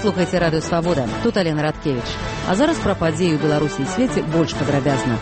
Слухайце радыё Свабода. Тут Алена Радкевіч. А зараз пра падзеі ў Беларусі і свеце больш падрабязна.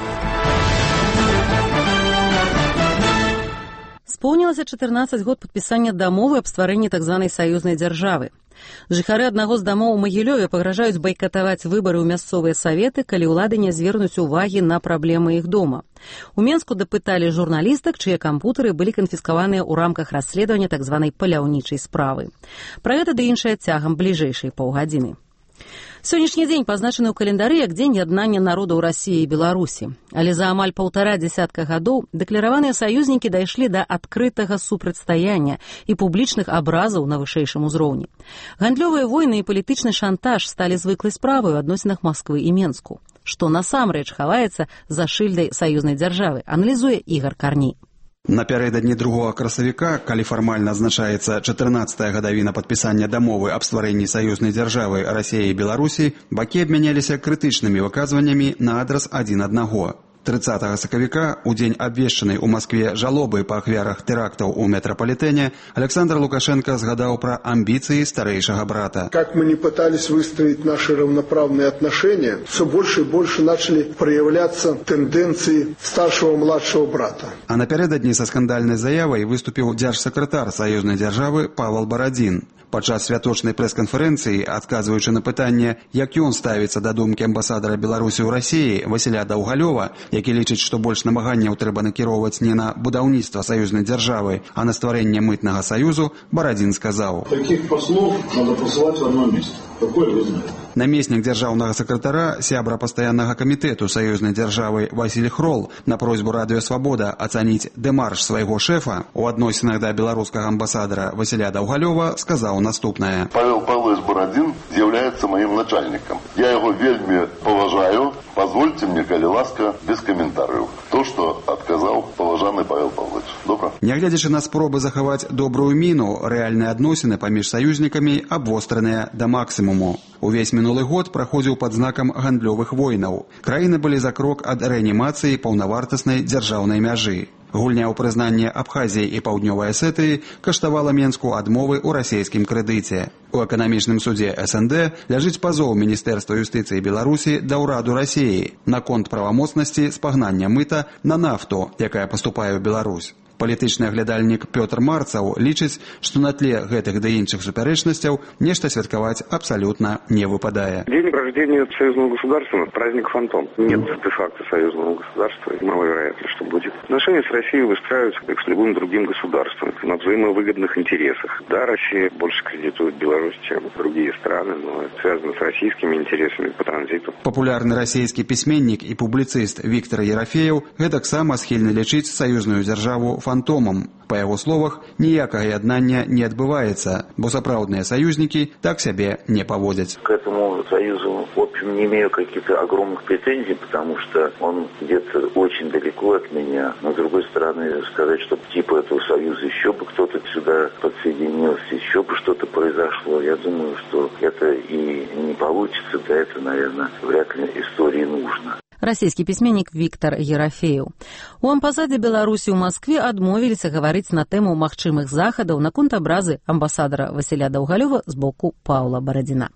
Споўнілася 14 год падпісання дамовы аб стварэнні так званай саюзнай дзяржавы. Жыхары аднаго з дамоў у Магілёве пагражаюць байкатаваць выбары ў мясцовыя саветы, калі ўлады не звернуць увагі на праблемы іх дома. У Менску дапыталі журналістак, чые кампутары былі канфіскаваныя ў рамках расследавання так званай паляўнічай справы. Пра гэта ды іншае цягам бліжэйшай паўгадзіны. Сённяшні дзень пазначаны ў календары як дзень яднання народаў Расіі і Беларусі. Але за амаль 1,5 дзесятка гадоў дэклараваныя саюзнікі дайшлі да адкрытага супрацьстаяння і публічных абразаў на вышэйшым узроўні. Гандлёвыя войны і палітычны шантаж сталі звыклай справай у адносінах Масквы і Менску. Што насамрэч хаваецца за шыльдай саюзнай дзяржавы, аналізуе Ігар Карній. Напярэдадні 2 красавіка, калі фармальна адзначаецца 14-я гадавіна падпісання дамовы аб стварэнні саюзнай дзяржавы Расіі і Беларусі, бакі абмяняліся крытычнымі выказваннямі на адрас адзін аднаго. 30 сакавіка, у дзень абвешчанай у Маскве жалобы па ахвярах тэрактаў у метрапалітэне, Александр Лукашенко згадаў пра амбіцыі старэйшага брата. Как мы не пытались выстроить наши равноправные отношения, все больше и больше начали проявляться тенденции старшего-младшего брата. А напярэдадні са скандальнай заявай выступіў дзяржсакратар саюзнай дзяржавы Павел Барадзін. Падчас святочнай прэс-канферэнцыі, адказваючы на пытанне, як ён ставіцца да думкі амбасадара Беларусі ў Расіі Васіля Даўгалёва, які лічыць, што больш намаганняў трэба накіроўваць не на будаўніцтва саюзнай дзяржавы, а на стварэнне мытнага саюзу, Барадзін сказаў: «Таких послов надо посылать в одно место. Какое вы знаете?» Намеснік дзяржаўнага сакратара, сябра пастаяннага камітэту саюзнай дзяржавы Васіль Хрол на просьбу радыё Свабода ацаніць дэмарш свайго шэфа у адносінах да беларускага амбасадара Васіля Даўгалёва сказаў наступнае. Павел Павлович Барадзін з'яўляецца маім начальнікам. Я яго вельмі паважаю. Позвольте мне, калі ласка, без каментарыяў. То, што адказаў паважаны Павел Павлович. Добра? Нягледзячы на спробы захаваць добрую міну, рэальныя адносіны паміж саюзнікамі абвостраныя да максімуму. Увесь мінулы год праходзіў пад знакам гандлёвых войнаў. Краіны былі за крок ад рэанімацыі паўнавартаснай дзяржаўнай мяжы. Гульня ў прызнанне Абхазіі і Паўднёвай Асетыі каштавала Менску адмовы ў расійскім крэдыце. У эканамічным судзе СНД ляжыць пазоў Міністэрства юстыцыі Беларусі да ўраду Расіі наконт правамоцнасці спагнання мыта на нафту, якая паступае ў Беларусь. Палітычны аглядальнік Пётр Марцаў лічыць, што на тле гэтых ды іншых супярэчнасцяў нешта святкаваць абсалютна не выпадае. День рождения союзного государства – праздник фантом. Нет де-факто союзного государства, и маловероятно, что будет. Отношения с Россией выстраиваются как с любым другим государством, на взаимовыгодных интересах. Да, Россия больше кредитует Беларусь, чем другие страны, но это связано с российскими интересами по транзиту. Популярны расійскі пісьменнік і публіцыст Віктор Ерафеев гэтаксама схільны лічыць саюзную дзяржаву фантомам. Па яго словах, ніякага яднання не адбываецца, бо сапраўдныя саюзнікі так сябе не паводзяць. К этому союзу, в общем, не имею каких-то огромных претензий, потому что он где-то очень далеко от меня. Но, с другой стороны, сказать, что типа этого союза еще бы кто-то сюда подсоединился, еще бы что-то произошло, я думаю, что это и не получится, да это, наверное, вряд ли истории нужно. Расійскі пісьменнік Віктор Ерафеев. У амбасадзе Беларусі ў Маскве адмовіліся гаварыць на тэму магчымых захадаў наконт абразы амбасадара Васіля Даўгалёва з боку Паўла Барадзіна.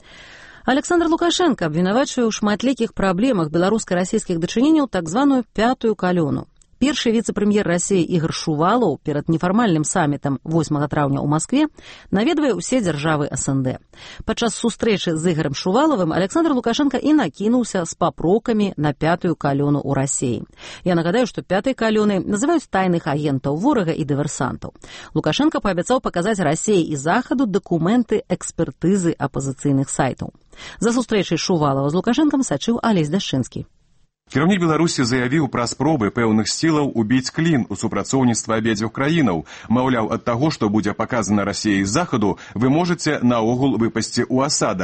Александр Лукашенко абвінавачвае ў шматлікіх праблемах беларуска-расійскіх дачыненняў так званую пятую калёну. Першы віцэ-прэм'ер Расіі Ігар Шувалаў перад нефармальным самітам 8 траўня ў Маскве наведвае ўсе дзяржавы СНД. Падчас сустрэчы з Ігарам Шувалавым Александр Лукашенко і накінуўся з папрокамі на пятую калёну ў Расіі. Я нагадаю, што пятай калёнай называюць тайных агентаў ворага і дыверсантаў. Лукашенко паабяцаў паказаць Расіі і Захаду дакументы экспертызы апазіцыйных сайтаў. За сустрэчай Шувалава з Лукашэнкам сачыў Алесь Дашчынскі. Кіраўнік Беларусі заявіў пра спробы пэўных сілаў убіць клін у супрацоўніцтва абедзвюх краінаў. Маўляў, ад таго, што будзе паказана Расіяй з захаду, вы можаце наогул выпасці ў асадак.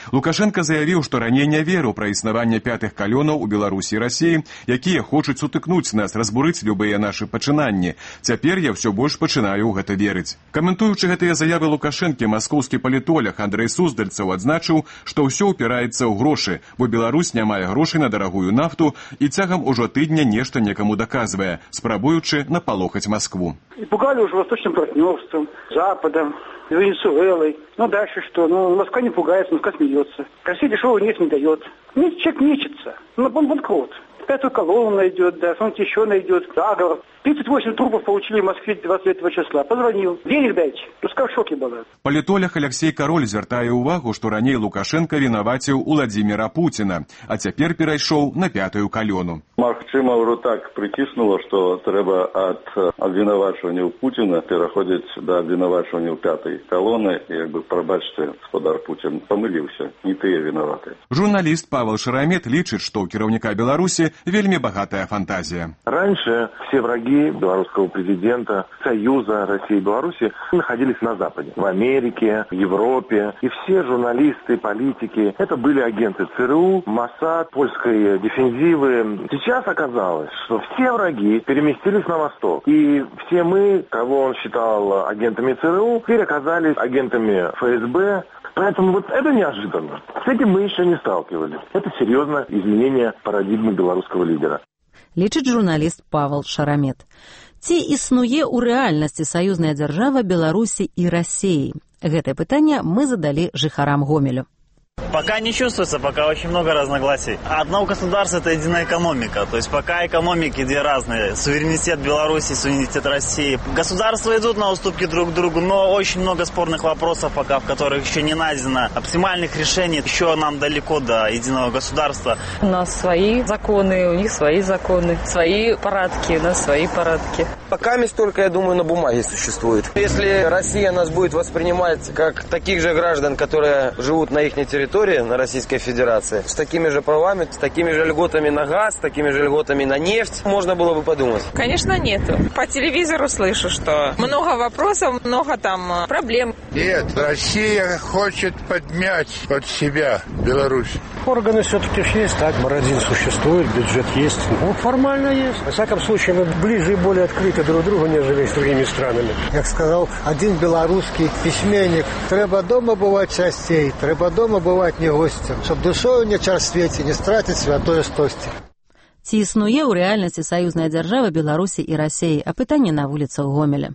Лукашенко заявіў, што раней не верыў пра існаванне пятых калёнаў у Беларусі і Расіі, якія хочуць сутыкнуць нас, разбурыць любыя нашы пачынанні. Цяпер я ўсё больш пачынаю ў гэта верыць. Каментуючы гэтыя заявы Лукашэнкі, маскоўскі палітолог Андрэй Суздальцаў адзначыў, што ўсё ўпіраецца ў грошы, бо Беларусь не мае грошай на дарагую нафту і цягам ужо тыдня нешта некаму даказвае, спрабуючы напалохаць Москву. И пугали уже восточным партнерством, Западом, Венесуэлой. Ну дальше что? Ну Москва не пугается, Москва смеется. Россия дешевого нефть не дает. Человек мечется. Ну он банкрот. Пятую колонну найдет, да, что-нибудь еще найдет. Заговор. 38 трупов получили в Москве 29 числа. Позвонил. Денег дайте. Пускай в шоке была. Палітолог Алексей Кароль звяртае ўвагу, што раней Лукашенко вінаваціў Уладзіміра Пуціна, а цяпер перайшоў на пятую калёну. Магчыма, ўжо так прыціснула, што трэба ад абвінавачванняў Пуціна пераходзіць да абвінавачванняў пятай калоны. І, прабачце, гаспадар Пуцін памыліўся, не тыя вінаваты. Журналіст Павел Шарамет лічыць, што ў кіраўніка Беларусі вельмі багатая фантазія. Раньше все враги белорусского президента, Союза России и Беларуси находились на Западе, в Америке, в Европе. И все журналисты, политики, это были агенты ЦРУ, Моссад, польской дефензивы. Сейчас оказалось, что все враги переместились на восток. И все мы, кого он считал агентами ЦРУ, теперь оказались агентами ФСБ. Поэтому вот это неожиданно. С этим мы еще не сталкивались. Это серьезное изменение парадигмы белорусского лидера. Лічыць журналіст Павел Шарамет. Ці існуе ў рэальнасці саюзная дзяржава Беларусі і Расіі? Гэтае пытанне мы задалі жыхарам Гомелю. Пока не чувствуется, пока очень много разногласий. Одно государство – это единая экономика. То есть пока экономики две разные. Суверенитет Беларуси, суверенитет России. Государства идут на уступки друг другу, но очень много спорных вопросов пока, в которых еще не найдено оптимальных решений. Еще нам далеко до единого государства. У нас свои законы, у них свои законы, свои парадки, у нас свои парадки. Пока только, я думаю, на бумаге существует. Если Россия нас будет воспринимать как таких же граждан, которые живут на их территории, на Российской Федерации, с такими же правами, с такими же льготами на газ, с такими же льготами на нефть, можно было бы подумать. Конечно, нету. По телевизору слышу, что много вопросов, много там проблем. Нет, Россия хочет подмять под себя Беларусь. Органы все-таки есть, так, Бородин существует, бюджет есть. Ну, формально есть. Во всяком случае, мы ближе и более открыты друг другу, нежели с другими странами. Как сказал один белорусский письменник, треба дома бывать частей, треба дома бывать не гостем, чтоб душою не чарстветь и не стратить святое стости. Ці існуе ў рэальнасці саюзная дзяржава Беларусі і Расіі? А пытанне на вуліцах Гомеля.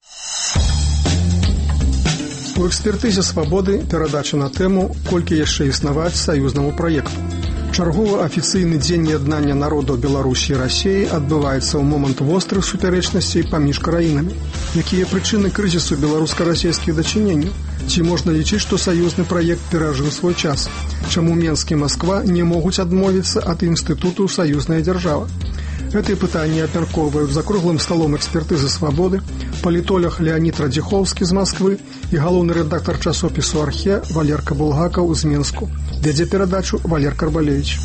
У экспертызе «Свабоды» перадача на тэму «Колькі яшчэ існаваць саюзнаму праекту». Чарговы афіцыйны дзень яднання народаў Беларусі і Расіі адбываецца ў момант вострых супярэчнасцей паміж краінамі. Якія прычыны крызісу беларуска-расійскіх дачыненняў? Ці можна лічыць, што саюзны праект перажыў свой час? Чаму Менск і Масква не могуць адмовіцца ад інстытуту «Саюзная дзяржава»? Гэтыя пытанні абмяркоўваюць за круглым сталом экспертызы «Свабоды» палітолог Леонід Радзіхоўскі з Масквы і галоўны рэдактар часопісу «Архе» Валерка Булгакаў з Менску. Вядзе перадачу Валер Карбалевіч.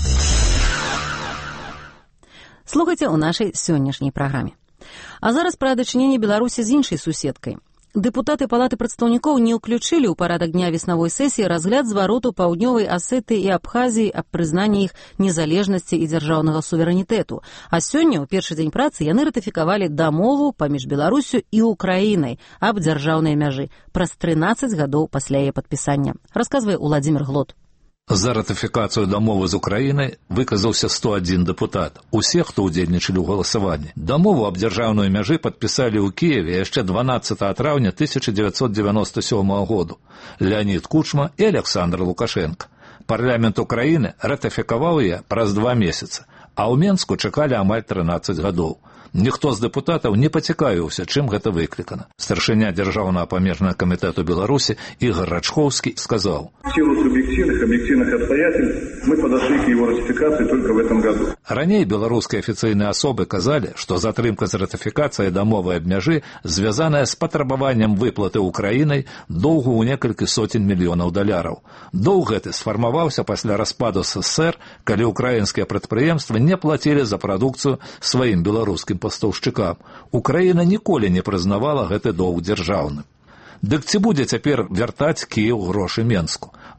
Слухайце ў нашай сённяшняй праграме. А зараз пра дачыненне Беларусі з іншай суседкай. Дэпутаты Палаты прадстаўнікоў не ўключылі ў парадак дня веснавой сесіі разгляд звароту Паўднёвай Асетыі і Абхазіі аб прызнанні іх незалежнасці і дзяржаўнага суверэнітэту. А сёння, ў першы дзень працы, яны ратыфікавалі дамову паміж Беларусю і Украінай аб дзяржаўнай мяжы праз 13 гадоў пасля яе падпісання. Расказвае Уладзімір Глот. За ратыфікацыю дамовы з Украінай выказаўся 101 дэпутат. Усе, хто ўдзельнічалі ў галасаванні. Дамову аб дзяржаўнай мяжы падпісалі ў Кіеве яшчэ 12 траўня 1997 году Леонід Кучма і Александр Лукашенко. Парламент Украіны ратыфікаваў яе праз 2 месяцы, а ў Менску чакалі амаль 13 гадоў. Ніхто з дэпутатаў не пацікавіўся, чым гэта выклікана. Старшыня Дзяржаўнага памежнага камітэту Беларусі Ігор Рачковскі сказаў: «В силу субъективных, объективных обстоятельств мы подошли к его ратификации только в этом году». Раней беларускія афіцыйныя асобы казалі, што затрымка з ратыфікацыяй дамовы аб мяжы звязаная з патрабаваннем выплаты Украінай доўгу ў некалькі сотень мільёнаў даляраў. Доўг гэты сфармаваўся пасля распаду СССР, калі украінскія прадпрыемствы не плацілі за прадукцыю сваім беларускім пастаўшчыкам. Украіна ніколі не прызнавала гэты доўг дзяржаўным. Дык ці будзе цяпер вяртаць Кіеў грошы Менску?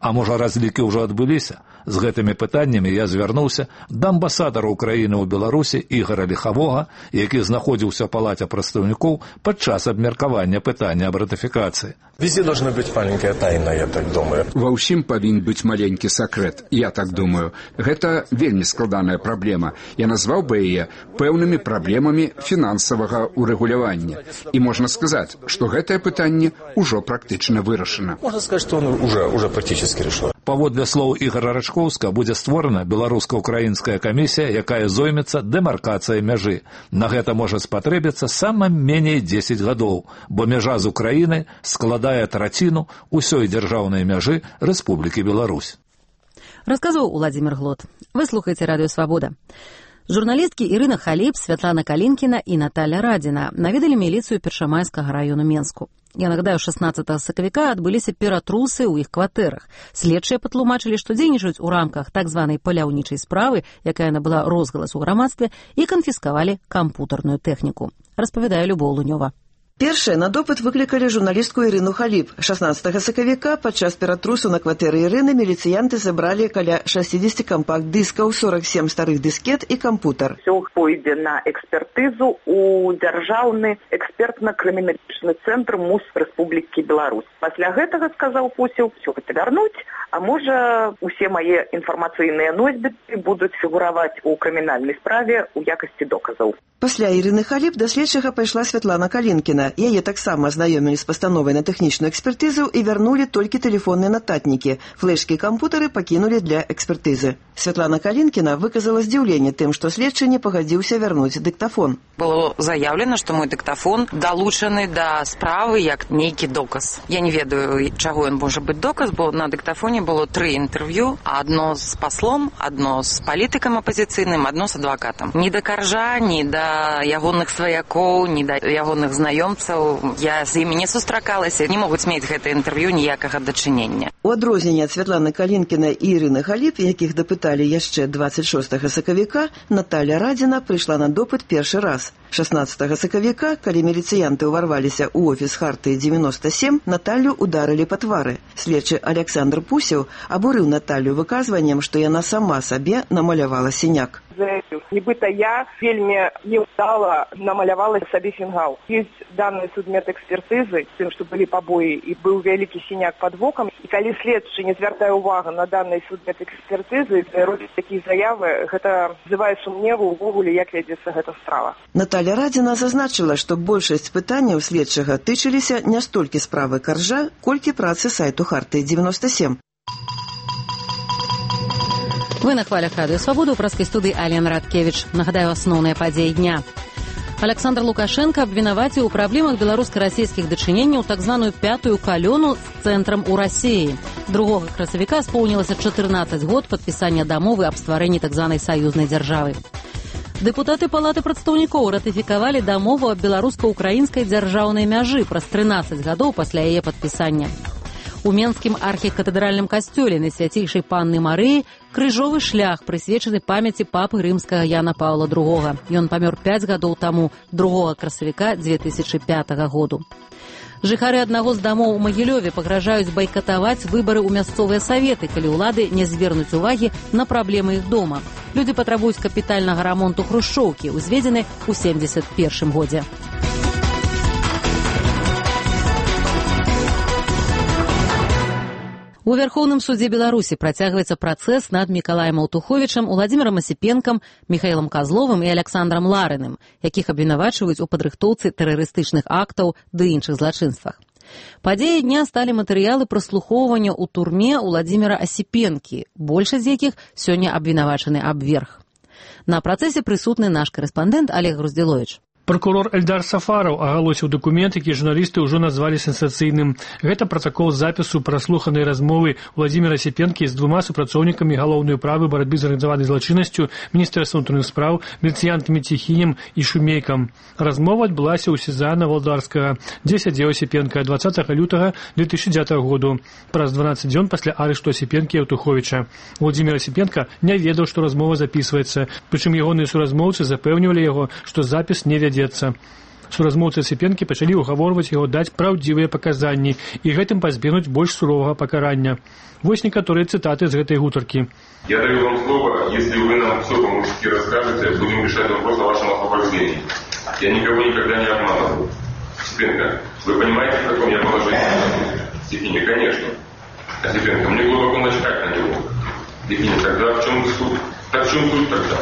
А можа, разлікі ўжо адбыліся? З гэтымі пытаннямі я звярнуўся да амбасадара Украіны ў Беларусі Ігора Ліхавога, які знаходзіўся ў палаце прадстаўнікоў падчас абмеркавання пытання аб ратыфікацыі. Везде должна быть маленькая тайна, я так думаю. Ва ўсім павінен быць маленькі сакрэт, я так думаю. Гэта вельмі складаная праблема. Я назваў бы яе пэўнымі праблемамі фінансавага урэгулявання. І можна сказаць, што гэтае пытанне ўжо практычна вырашана. Можна сказаць, што он уже практически решен. Паводле слоў Ігора Рачкоўска, будзе створана беларуска-украінская камісія, якая зоймецца дэмаркацыяй мяжы. На гэта можа спатрэбіцца сама меней 10 гадоў, бо мяжа з Украіны складае траціну ўсёй дзяржаўнай мяжы Рэспублікі Беларусь. Расказваў Уладзімір Глот. Вы слухаеце Радыё Свабода. Журналісткі Ірына Халіп, Святлана Калінкіна і Наталя Радзіна наведалі міліцыю Першамайскага району Менску. Я нагадаю, 16 сакавіка адбыліся ператрусы ў іх кватэрах. Следчыя патлумачылі, што дзейнічаюць у рамках так званай паляўнічай справы, якая набыла розгалас у грамадстве, і канфіскавалі кампутарную тэхніку. Распавядае Любоў Лунёва. Першыя на допыт выклікалі журналістку Ірыну Халіп. 16 сакавіка падчас ператрусу на кватэры Ірыны міліцыянты забралі каля 60 кампакт-дыскаў, 47 старых дыскет і кампутар. Все пойдзе на экспертызу у дзяржаўны экспертна-крыміналістычны цэнтр МУС Рэспублікі Беларусь. Пасля гэтага, сказаў Пусеў, все гэта вярнуць, а можа усе мае інфармацыйныя носьбіты будуць фігураваць у крымінальнай справе ў якасці доказаў. Пасля Ірыны Халіп да следчага пайшла Святлана Калінкіна. Яе таксама азнаёмілі з пастановай на тэхнічную экспертызу і вярнулі толькі тэлефонныя нататнікі. Флешкі і кампутары пакінулі для экспертызы. Святлана Калінкіна выказала здзіўленне тым, што следчы не пагадзіўся вярнуць дыктафон. Было заявлена, што мой дыктафон далучаны да справы як нейкі доказ. Я не ведаю, чаго ён можа быць доказ, бо на дыктафоне было 3 інтэрв'ю, адно з паслом, адно з палітыкам апазіцыйным, адно з адвакатам. Ні да Каржа, ні да ягоных сваякоў, ні да ягоных знаёмцаў. Я з імі не сустракалася, не могуць мець гэтае інтэрв'ю ніякага дачынення. У адрозненне ад Святланы Калінкіна і Ірыны Халіп, якіх дапыталі яшчэ 26 сакавіка, Наталя Радзіна прыйшла на допыт першы раз. 16 сакавіка, калі міліцыянты ўварваліся ў офіс Хартыі 97, Наталю ударылі па твары. Следчы Александр Пусеў абурыў Наталю выказваннем, што яна сама сабе намалявала сіняк. Нібыта я вельмі неўдала намалявала сабе фінгал. Ёсць даныя судмедэкспертызы, тым, што былі пабоі і быў вялікі сіняк пад вокам. І калі следчы не звяртае ўвагу на даныя судмедэкспертызы, робіць такія заявы, гэта вызывае сумневу ўвогуле, як вядзецца гэта справа. Наталя Радзіна зазначыла, што большасць пытанняў следчага тычыліся не столькі справы Каржа, колькі працы сайту Хартыі 97. Вы на хвалях Радыё Свабода, у праскай студыі Алена Радкевіч. Нагадаю, асноўныя падзеі дня. Александр Лукашенко абвінаваціў у праблемах беларуска-расійскіх дачыненняў так званую пятую калёну з цэнтрам у Расіі. 2 красавіка споўнілася 14 год падпісання дамовы аб стварэнні так званай саюзнай дзяржавы. Дэпутаты Палаты прадстаўнікоў ратыфікавалі дамову аб беларуска-украінскай дзяржаўнай мяжы праз 13 гадоў пасля яе падпісання. У Менскім архікатэдральным касцёле на свяцейшай Панны Марыі крыжовы шлях, прысвечаны памяці папы рымскага Яна Паўла II. Ён памёр 5 гадоў таму, 2 красавіка 2005 году. Жыхары аднаго з дамоў у Магілёве пагражаюць байкатаваць выбары ў мясцовыя саветы, калі ўлады не звернуць увагі на праблемы іх дома. Людзі патрабуюць капітальнага рамонту хрушчоўкі, узведзены ў 71 годзе. У Верховным судзе Беларусі працягваецца працэс над Мікалаем Аўтуховічам, Уладзімірам Асіпенкам, Міхаілам Казловым і Александрам Ларыным, якіх абвінавачваюць у падрыхтоўцы тэрарыстычных актаў ды іншых злачынствах. Падзеі дня сталі матэрыялы праслухоўвання ў турме Уладзіміра Асіпенкі, большасць з якіх сёння абвінавачаны абверг. На працэсе прысутны наш карэспандэнт Олег Груздзіловіч. Прокурор Эльдар Сафараў агалосіў дакумент, які журналісты ўжо назвалі сенсацыйным. Гэта пратакол запісу праслуханай размовы Владзіміра Асіпенкі з 2 супрацоўнікамі галоўнай управы барацьбы з арганізаванай злачыннасцю, Міністэрства ўнутраных спраў, міліцыянтамі Ціхінем і Шумейкам. Размова адбылася ў СІЗА Навалдарскага, дзе сядзеў Асіпенка 20 лютага 2009 году, праз 12 дзён пасля арышту Асіпенкі і Аўтуховіча. Владзімір Асіпенка не ведаў, што размова запісваецца, прычым ягоныя суразмоўцы запэўнівалі яго, што запіс не вядзецца. Суразмоўцы Асіпенкі пачалі ўгаворваць яго даць праўдзівыя паказанні і гэтым пазбегнуць больш суровага пакарання. Вось некаторыя цытаты з гэтай гутаркі. Я даю вам слово, если вы нам все по-мужски расскажете, будем решать вопрос о вашем освобождении. Я никого никогда не обманывал. Осипенко, вы понимаете, в каком я положении? Стефине, конечно. Осипенко, мне глубоко начхать на него. Стефине, тогда в чем суть? Так в чем суть тогда?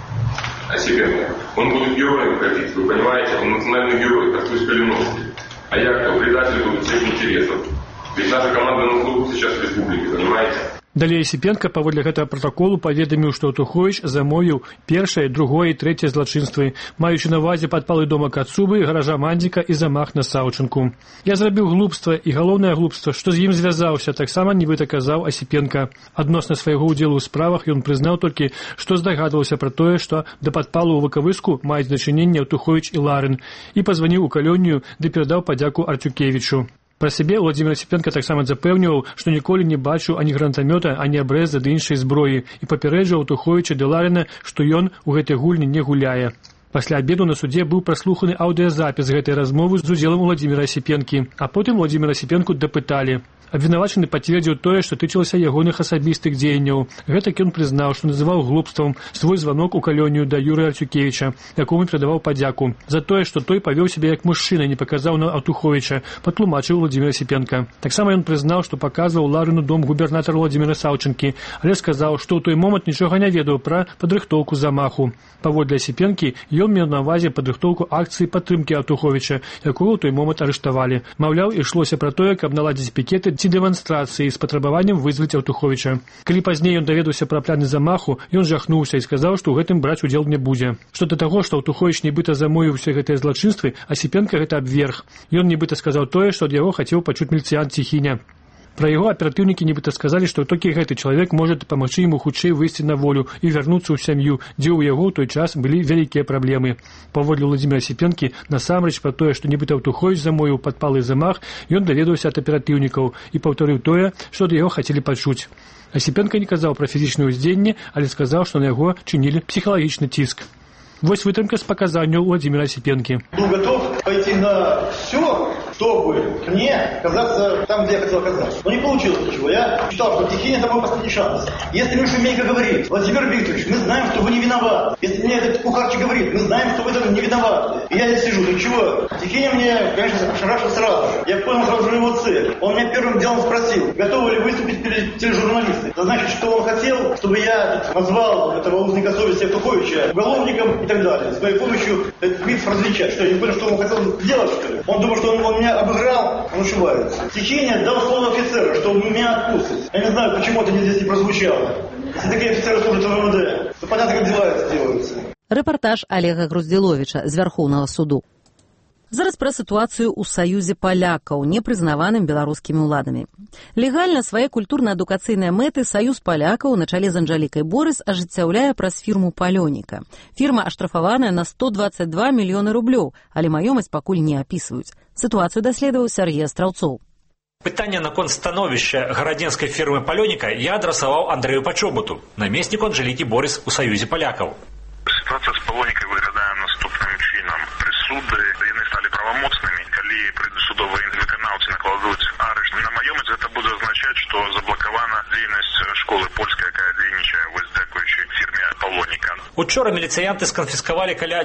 Осипенко, он будет героем ходить, вы понимаете? Он национальный герой, как Тусь Калиновский. А я кто? Предатель будет всех интересов. Ведь наша команда на службу сейчас в республике, понимаете? Далей Асіпенка паводле гэтага пратаколу паведаміў, што Аўтуховіч замовіў першае, другое і трэцяе злачынствы, маючы на ўвазе падпалы дома Кацубы, гаража Мандзіка і замах на Саўчынку. Я зрабіў глупства, і галоўнае глупства, што з ім звязаўся, таксама нібыта казаў Асіпенка. Адносна свайго ўдзелу ў справах ён прызнаў толькі, што здагадваўся пра тое, што да падпалу ў Вакавыску маюць дачыненне Аўтуховіч і Ларын, і пазваніў у калонію, ды перадаў падзяку Арцюкевічу. Пра сябе Владзімир Асіпенка таксама запэўніваў, што ніколі не бачыў ані гранатамёта, ані абрэза ды іншай зброі і папярэджваў Аўтуховіча ды Ларына, што ён у гэтай гульні не гуляе. Пасля абеду на судзе быў праслуханы аўдыёзапіс гэтай размовы з удзелам Владзіміра Асіпенкі, а потым Владзіміра Асіпенку дапыталі. Абвінавачаны пацвердзіў тое, што тычылася ягоных асабістых дзеянняў. Гэтак ён прызнаў, што называў глупствам свой званок у калонію да Юрыя Арцюкевіча, якому перадаваў падзяку. За тое, што той павёў сябе як мужчына, не паказаў на Аўтуховіча, патлумачыў Владзімир Асіпенка. Таксама ён прызнаў, што паказваў Ларыну дом губернатара Владзіміра Саўчынкі, але сказаў, што ў той момант нічога не ведаў пра падрыхтоўку замаху. Паводле Асіпенкі, ён меў на ўвазе падрыхтоўку акцыі падтрымкі Аўтуховіча, якого ў той момант арыштавалі. Маўляў, ішлося пра тое, каб наладзіць пікеты ці дэманстрацыі з патрабаваннем вызваць Аўтуховіча. Калі пазней ён даведаўся пра пляны замаху, ён жахнуўся і сказаў, што ў гэтым браць удзел не будзе. Што да таго, што Аўтуховіч нібыта замовіў усе гэтыя злачынствы, Асіпенка гэта абверг. Ён нібыта сказаў тое, што ад яго хацеў пачуць міліцыянт Ціхіня. Пра яго аператыўнікі нібыта сказалі, што толькі гэты чалавек можа памагчы яму хутчэй выйсці на волю і вярнуцца ў сям'ю, дзе ў яго ў той час былі вялікія праблемы. Паводле Владзіміра Асіпенкі, насамрэч пра тое, што нібыта Аўтуховіч замовіў падпалы замах, ён даведаўся ад аператыўнікаў і паўтарыў тое, што ад яго хацелі пачуць. Асіпенка не казаў пра фізічнае ўздзеянне, але сказаў, што на яго чынілі псіхалагічны ціск. Вось вытрымка з паказанняў Владзіміра Асіпенкі. Был готов пойти на все, чтобы мне оказаться там, где я хотел оказаться. Но не получилось ничего. Я считал, что Тихий это мой последний шанс. Если мне Шумейко говорит: Владимир Викторович, мы знаем, что вы не виноваты. Если мне этот Кухарчик говорит: мы знаем, что вы там не виноваты. И я здесь сижу, ну чего? Тихий мне, конечно, ошарашил сразу же. Я понял сразу же его цель. Он меня первым делом спросил: готовы ли выступить перед тележурналистами? Это значит, что он хотел, чтобы я назвал этого узника совести Автуховича уголовником и так далее. С моей помощью этот миф развенчать. Что, я не понял, что он хотел сделать, что ли? Он думал, что он меня обыграл, он ошибается. Тихий дал слово офицера, что он меня отпустит. Я не знаю, почему это здесь не прозвучало. Если такие офицеры служат в МВД, то понятно, как дела это делаются. Рэпартаж Олега Груздзіловіча з Вярхоўнага суду. Зараз пра сітуацыю ў Саюзе палякаў, не прызнаваным беларускімі ўладамі. Легальна свае культурна-адукацыйныя мэты Саюз палякаў на чале з Анжалікай Борыс ажыццяўляе праз фірму «Палёніка». Фірма аштрафаваная на 122 мільёны рублёў, але маёмасць пакуль не апісваюць. Сітуацыю даследаваў Сергей Астраўцоў. Пытанне наконт становішча гарадзенскай фірмы «Палёніка» я адрасаваў Андрэю Пачобуту, намесніку Анжалікі Борыс у Саюзе палякаў. Ситуация с «Палёнікай» выглядае наступным чынам. Прысуды яны сталі правамоцнымі, калі прысудовыя выканаўцы накладуць арышт на маёмасць, гэта будзе азначаць, што заблакавана дзейнасць школы польскай, якая дзейнічае вось дзякуючы фірме «Палёніка». Учора міліцыянты сканфіскавалі каля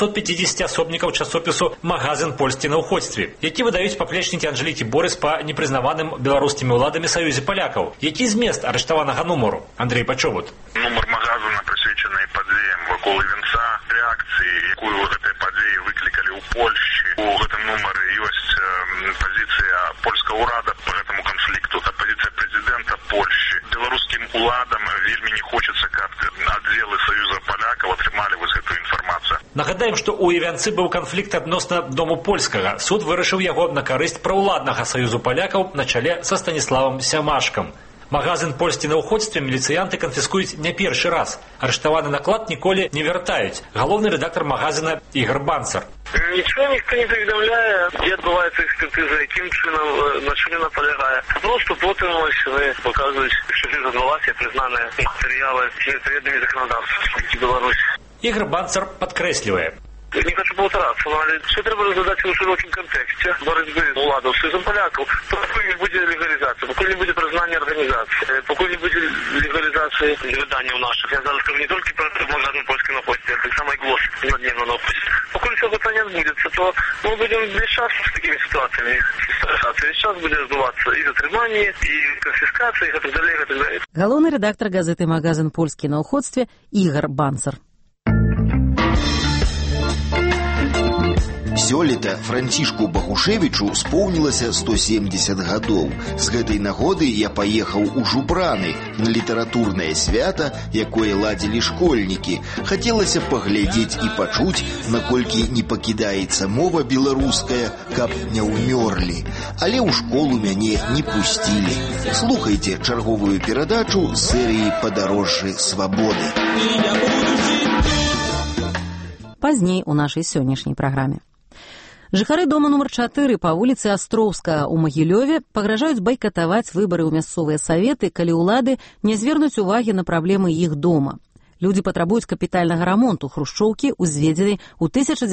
450 асобнікаў часопісу «Магазин польсці на ўходстве», які выдаюць паплечнікі Анжалікі Борыс па непрызнаваным беларускімі ўладамі Саюзе палякаў. Які змест арыштаванага нумару? Андрэй Пачобут. Нумар магазина прысвечаны падзеям вакол венца, рэакцыі, якую гэтыя падзеі выклікалі ў Польшчы. У гэтым нумары ёсць пазіцыя польскага ўрада па гэтаму канфлікту, пазіцыя прэзідэнта Польшчы. Беларускім уладам вельмі не хочацца, каб аддзелы Саюза палякаў атрымалі вось гэтую інфармацыю. Нагадаем, што ў Івянцы быў канфлікт адносна дому польскага. Суд вырашыў яго на карысць праўладнага Саюзу палякаў на чале са Станіславам Сямашкам. Магазин польсці на ўходстве міліцыянты канфіскуюць не першы раз. Арыштаваны наклад ніколі не вяртаюць. Галоўны рэдактар магазина Ігор Банцар. Нічого ніхто не паведамляе, дзе адбываецца экспертыза, якім чынам, на чым яна палягае. Просто потым вы паказваюць, што ж адбылася прызнаныя матэрыялы перад ведамі заканадаўства Беларусі. Ігор Банцар падкрэслівае. Не хочу повтораться, але все треба розглядати у широкому контексті боротьби влади з Союзом поляків. Поки не буде легалізації, поки не буде признання організації, поки не буде легалізації видання у наших. Я зараз кажу не тільки про магазин польської новості, а так само і глос на дневну новость. Поки цього питання відбудеться, то ми будемо весь час з такими ситуаціями страждати. Весь час буде відбуватися і затримання, і конфіскація, і так далі, і так далі. Галоўны рэдактар газеты «Магазин польскі на ўходстве» Ігор Банцар. Сёлета Францішку Бахушевічу споўнілася 170 гадоў. З гэтай нагоды я паехаў у Жупраны на літаратурнае свята, якое ладзілі школьнікі. Хацелася паглядзець і пачуць, наколькі не пакідаецца мова беларуская, каб не ўмёрлі. Але ў школу мяне не пусцілі. Слухайце чарговую перадачу з серыі «Падарожжы свабоды». Пазней у нашай сённяшняй праграме. Жыхары дома нумар 4 па вуліцы Астроўскага ў Магілёве пагражаюць байкатаваць выбары ў мясцовыя саветы, калі ўлады не звернуць увагі на праблемы іх дома. Людзі патрабуюць капітальнага рамонту хрушчоўкі, узведзенай у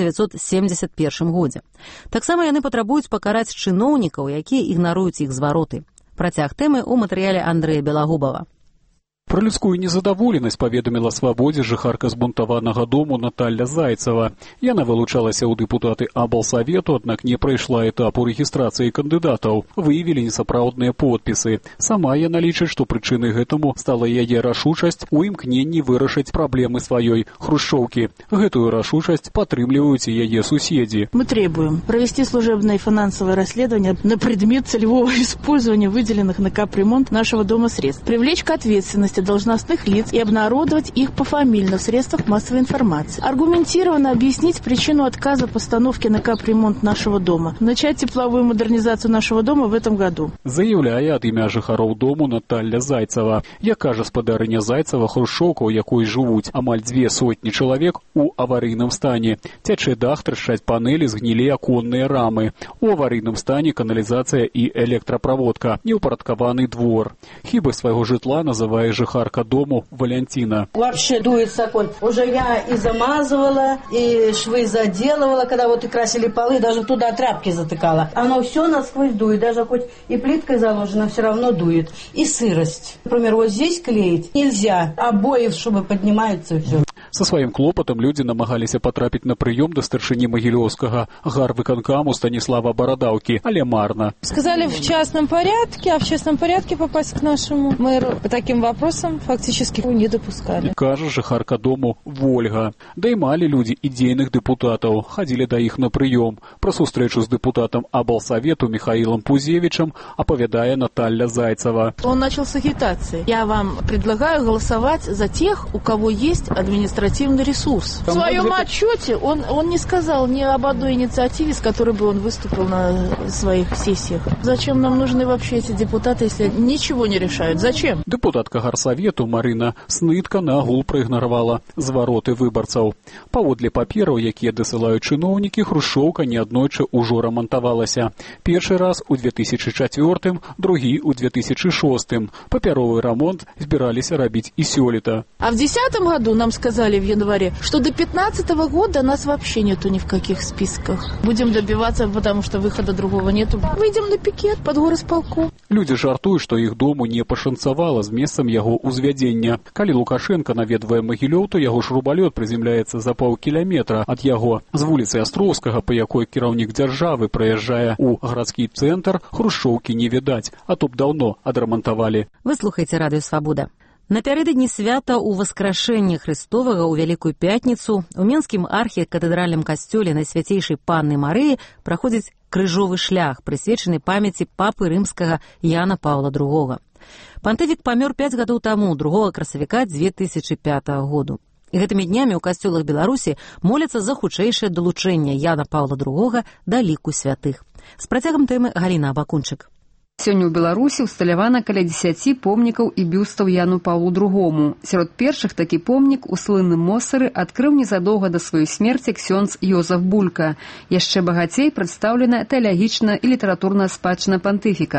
1971 годзе. Таксама яны патрабуюць пакараць чыноўнікаў, якія ігнаруюць іх звароты. Працяг тэмы ў матэрыяле Андрэя Белагубава. Пра людскую незадаволенасць паведаміла «Свабодзе» жыхарка збунтаванага дому Наталья Зайцева. Яна вылучалася ў дэпутаты аблсавету, аднак не прайшла этапу рэгістрацыі кандыдатаў. Выявілі несапраўдныя подпісы. Сама яна лічыць, што прычынай гэтаму стала яе рашучасць у імкненні вырашыць праблемы сваёй хрушчоўкі. Гэтую рашучасць падтрымліваюць і яе суседзі. Мы требуем провести служебное и финансовое расследование на предмет целевого использования выделенных на капремонт нашего дома средств. Привлечь к ответственности должностных лиц и обнародовать их пофамильно в средствах массовой информации. Аргументированно объяснить причину отказа постановки на капремонт нашего дома. Начать тепловую модернизацию нашего дома в этом году. Заяўляе ад імя жыхароў дому Наталья Зайцева. Яка гаспадарыня Зайцева хрушчоўка, у якой жывуць амаль 200 чалавек у аварыйным стане. Цячэ дах, трашчаць панелі, згнілі аконныя рамы. У аварыйным стане каналізацыя і электраправодка. Неўпарадкаваны двор. Хібы свайго жытла называе жыхарка дому Валентина. Вообще дует закон. Уже я и замазывала, и швы заделывала, когда вот и красили полы, даже туда тряпки затыкала. Оно все насквозь дует, даже хоть и плиткой заложено, все равно дует. И сырость. Например, вот здесь клеить нельзя, обои, чтобы поднимаются и все. Со сваім клопатам людзі намагаліся патрапіць на прыём да старшыні Магілёўскага гарвыканкаму Станіслава Барадаўкі, але марна. Сказали в частном порядке, а в частном порядке попасть к нашему мэру по таким вопросам фактически не допускали. Кажа жыхарка дому Вольга. Даймалі людзі ідзейных дэпутатаў, хадзілі да іх на прыём. Пра сустрэчу з дэпутатам аблсавету Михаилом Пузевичем апавядае Наталья Зайцева. Он начал с агитации. Я вам предлагаю голосовать за тех, у кого есть административный ресурс. В своем отчете он не сказал ни об одной инициативе, с которой бы он выступил на своих сессиях. Зачем нам нужны вообще эти депутаты, если ничего не решают? Зачем? Депутатка гарсавету Марына Снытка нагул праігнаравала звароты выбарцаў. Паводле папераў, якія дасылаюць чыноўнікі, хрушчоўка неаднойчы ўжо рамантавалася. Першы раз у 2004, другі у 2006. Папяровы рамонт збіраліся рабіць і сёлета. А в 2010 году нам сказали в январе, что до 2015 года нас вообще нету ни в каких списках. Будем добиваться, потому что выхода другого нету. Выйдем на пикет под горисполком. Людзі жартуюць, што іх дому не пашанцавала з месцам яго ўзвядзення. Калі Лукашенко наведвае Магілёў, то яго шрубалёт прыземляецца за паўкіляметра ад яго. З вуліцы Астроўскага, па якой кіраўнік дзяржавы праязджае ў гарадскі цэнтр, хрушчоўкі не відаць, а то б даўно адрамантавалі. Вы слухаеце радыё «Свабода». Напярэдадні свята ў Васкрашэння Христовага ў Вялікую Пятніцу у Менскім архікатэдральным касцёле Найсвяцейшай Панны Марыі праходзіць крыжовы шлях, прысвечаны памяці папы рымскага Яна Паўла II. Пантыфік памёр 5 гадоў таму, 2 красавіка 2005 году. І гэтымі днямі ў касцёлах Беларусі моляцца за хутчэйшае далучэнне Яна Паўла II да ліку святых. З працягам тэмы Галіна Абакунчык. Сёння ў Беларусі ўсталявана каля 10 помнікаў і бюстаў Яну Паўлу II. Сярод першых такі помнік у слынным Мосары адкрыў незадоўга да сваёй смерці ксёндз Йозаф Булька. Яшчэ багацей прадстаўлена тэалагічная і літаратурная спадчына пантыфіка.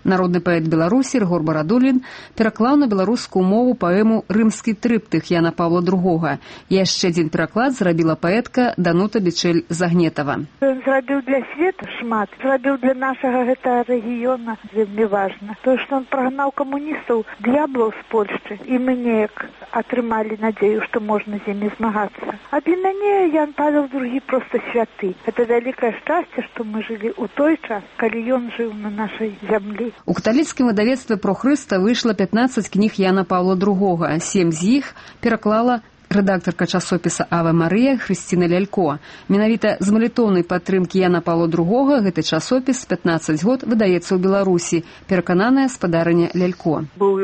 Народны паэт Беларусі Рыгор Барадулін пераклаў на беларускую мову паэму «Рымскі трыптых» Яна Паўла II. Яшчэ адзін пераклад зрабіла паэтка Данута Бичэль-Загнетава. Ён зрабіў для свету шмат, зрабіў для нашага гэтага рэгіёна вельмі важна. То, што ён прагнаў камуністаў, д'яблаў з Польшчы, і мы неяк атрымалі надзею, што можна з імі змагацца. А для мяне Ян Павел II проста святы. Это вялікае шчасце, што мы жылі ў той час, калі ён жыў на нашай зямлі. У каталіцкім выдавецтве «Про Хрыста» выйшла 15 кніг Яна Паўла II. 7 з іх пераклала рэдактарка часопіса «Аве Марыя» Хрысціна Лялько. Менавіта з малітоўнай падтрымкі Яна Паўла II гэты часопіс 15 год выдаецца ў Беларусі, перакананая спадарыня Лялько. Быў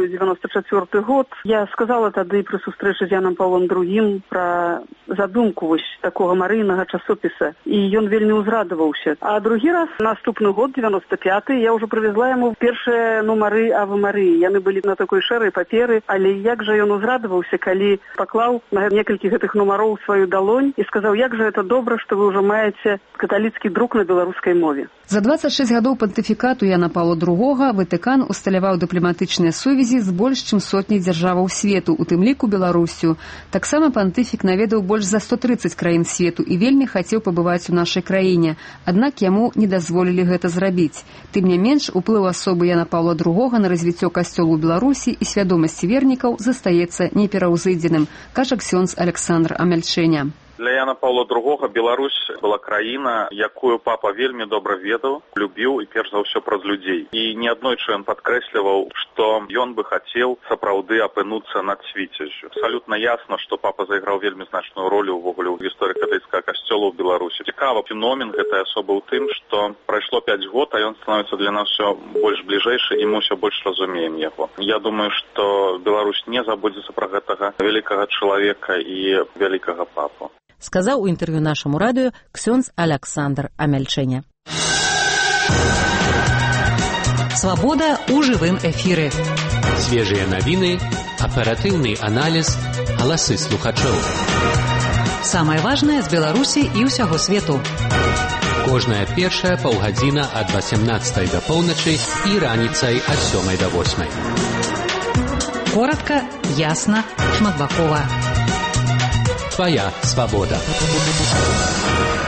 94 год. Я сказала тады пры сустрэчы з Янам Паўлом II пра задумку вось такога марыйнага часопіса, і ён вельмі ўзрадаваўся. А другі раз, наступны год, 95-й, я ўжо прывезла яму першыя нумары «Аве Марыі». Яны былі на такой шэрай паперы, але як жа ён узрадаваўся, калі паклаў на некалькі гэтых нумароў сваю далонь і сказаў, як жа это добра, што вы ўжо маеце каталіцкі друк на беларускай мове. За 26 гадоў пантыфікату Яна Паўла II Ватыкан усталяваў дыпламатычныя сувязі з больш чым сотняй дзяржаваў свету, у тым ліку Беларусю. Таксама пантыфік наведаў больш за 130 краін свету і вельмі хацеў пабываць у нашай краіне. Аднак яму не дазволілі гэта зрабіць. Тым не менш, уплыў асобы Яна Паўла II на развіццё касцёлу ў Беларусі і свядомасці вернікаў застаецца непераўзыдзеным, кажа ксёндз Александр Амельчэня. Для Яна Паўла II Беларусь была краіна, якую папа вельмі добра ведаў, любіў і перш за ўсё праз людзей. І неаднойчы ён падкрэсліваў, што ён бы хацеў сапраўды апынуцца над свіцязю. Абсалютна ясна, што папа зайграў вельмі значную ролю ўвогуле ў гісторыі каталіцкага касцёла ў Беларусі. Цікава феномен гэтай асобы ў тым, што прайшло 5 год, а ён становіцца для нас усё больш бліжэйшы і мы ўсё больш разумеем яго. Я думаю, што Беларусь не забудзецца пра гэтага вялікага чалавека і вялікага папу. Сказаў у інтэрв'ю нашаму радыё ксёндз Александр Амельчэня. Свабода ў жывым эфіры. Свежыя навіны, аператыўны аналіз, галасы слухачоў. Самае важнае з Беларусі і ўсяго свету. Кожная першая паўгадзіна ад 18 да поўначы і раніцай ад 7 да 8. Коротка, ясна, шматбакова. Твоя свобода.